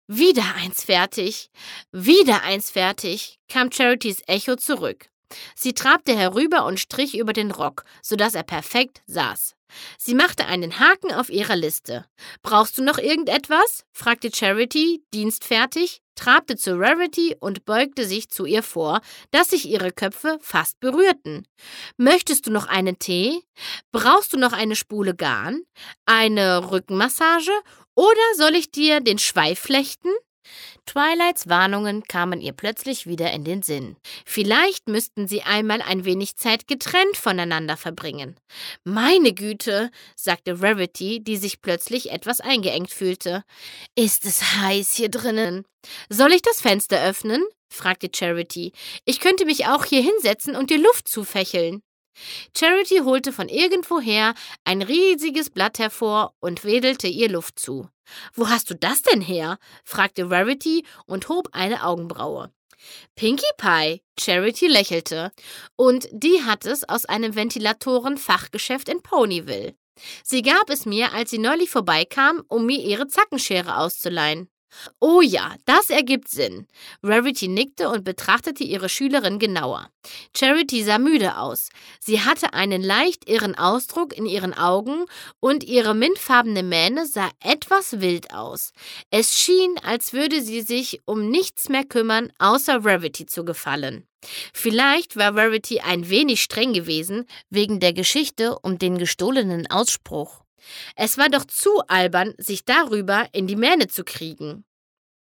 Wieder eins fertig, wieder eins fertig, kam Charities Echo zurück. Sie trabte herüber und strich über den Rock, sodass er perfekt saß. Sie machte einen Haken auf ihrer Liste. »Brauchst du noch irgendetwas?« fragte Charity, dienstfertig, trabte zu Rarity und beugte sich zu ihr vor, dass sich ihre Köpfe fast berührten. »Möchtest du noch einen Tee? Brauchst du noch eine Spule Garn? Eine Rückenmassage? Oder soll ich dir den Schweif flechten?« Twilights Warnungen kamen ihr plötzlich wieder in den Sinn. Vielleicht müssten sie einmal ein wenig Zeit getrennt voneinander verbringen. »Meine Güte«, sagte Rarity, die sich plötzlich etwas eingeengt fühlte. »Ist es heiß hier drinnen?« »Soll ich das Fenster öffnen?« fragte Charity. »Ich könnte mich auch hier hinsetzen und dir Luft zufächeln.« Charity holte von irgendwoher ein riesiges Blatt hervor und wedelte ihr Luft zu. »Wo hast du das denn her?« fragte Rarity und hob eine Augenbraue. »Pinkie Pie«, Charity lächelte. »Und die hat es aus einem Ventilatoren-Fachgeschäft in Ponyville. Sie gab es mir, als sie neulich vorbeikam, um mir ihre Zackenschere auszuleihen.« »Oh ja, das ergibt Sinn.« Rarity nickte und betrachtete ihre Schülerin genauer. Charity sah müde aus. Sie hatte einen leicht irren Ausdruck in ihren Augen und ihre mintfarbene Mähne sah etwas wild aus. Es schien, als würde sie sich um nichts mehr kümmern, außer Rarity zu gefallen. Vielleicht war Rarity ein wenig streng gewesen, wegen der Geschichte um den gestohlenen Ausspruch. Es war doch zu albern, sich darüber in die Mähne zu kriegen.